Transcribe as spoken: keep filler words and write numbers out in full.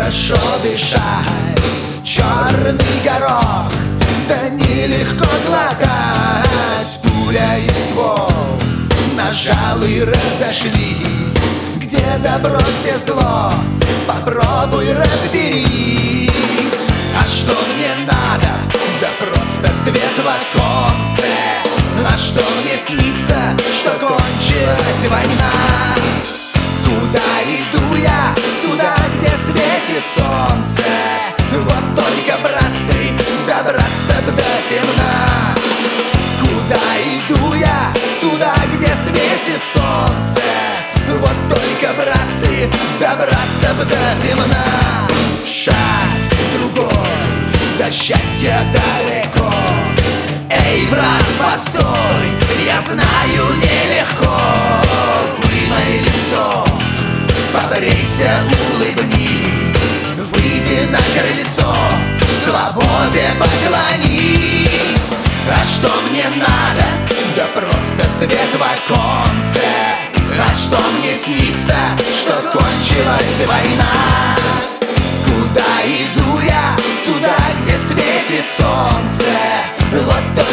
хорошо дышать. Черный горох, да нелегко глотать. Пуля и ствол, нажал и разошлись. Где добро, где зло, попробуй разберись. А что мне надо? Да просто свет в оконце. А что мне снится? Что кончилась война. Куда иду я? Туда, где светит солнце. Вот только, братцы, добраться б до темна. Куда иду я? Туда, где светит солнце. Вот только, братцы, добраться б до темна. Шаг другой, до счастья далеко. Эй, брат, постой, я знаю, нелегко. Вымой лицо, побрейся, улыбнись. Выйди на крыльцо, свободе поклонись. А что мне надо? Да просто свет в оконце. А что мне снится? Что кончилась война. Куда иду я? Туда, где светит солнце. Вот